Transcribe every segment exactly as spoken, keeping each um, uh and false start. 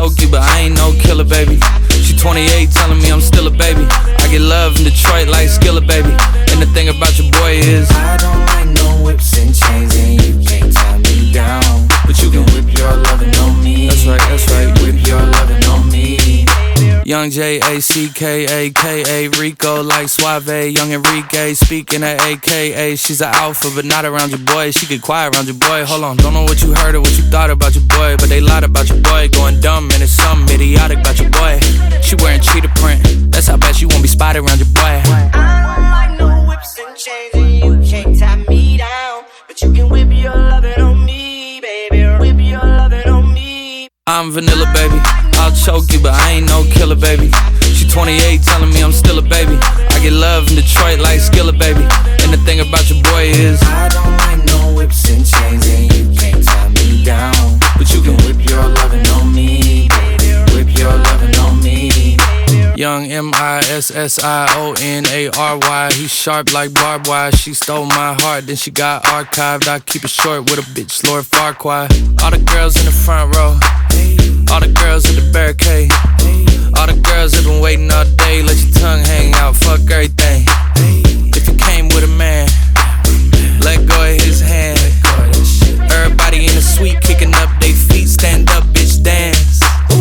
choke you, but I ain't no killer, baby. She twenty-eight telling me I'm still a baby. I get love in Detroit like Skillet, baby. And the thing about your boy is I don't like no whips and chains, and you can't tie me down. But you can whip your lovin' on me. That's right, that's right. Whip your lovin' on me. Young J A C K A K A Rico like Suave. Young Enrique speaking at A K A. She's an alpha but not around your boy. She get quiet around your boy. Hold on, don't know what you heard or what you thought about your boy, but they lied about your boy. Going dumb and it's something idiotic about your boy. She wearing cheetah print, that's how bad she won't be spotted around your boy. I don't like no whips and chains, and you can't tie me down. But you can whip your lovin' on me, baby. Whip your lovin' on me. I'm vanilla, baby. I'll choke you, but I ain't no killer, baby. She twenty-eight telling me I'm still a baby. I get love in Detroit like Skillet, baby. And the thing about your boy is I don't like no whips and chains, and you can't tie me down. But you can whip your lovin' on me, baby. Whip your lovin' on me. Young M I S S I O N A R Y. He sharp like barbed wire. She stole my heart, then she got archived. I keep it short with a bitch, Lord Farquaad. All the girls in the front row, all the girls at the barricade, all the girls have been waiting all day. Let your tongue hang out, fuck everything. If you came with a man, let go of his hand. Everybody in the suite kicking up they feet. Stand up, bitch, dance.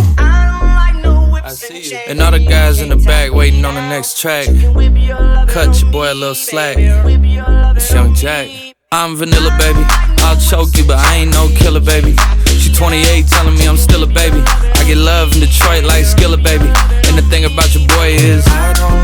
I see you. And all the guys in the back waiting on the next track. Cut your boy a little slack. It's Young Jack. I'm vanilla, baby. I'll choke you, but I ain't no killer, baby. She twenty-eight telling me I'm still a baby. I get love in Detroit like Skillet, baby. And the thing about your boy is I don't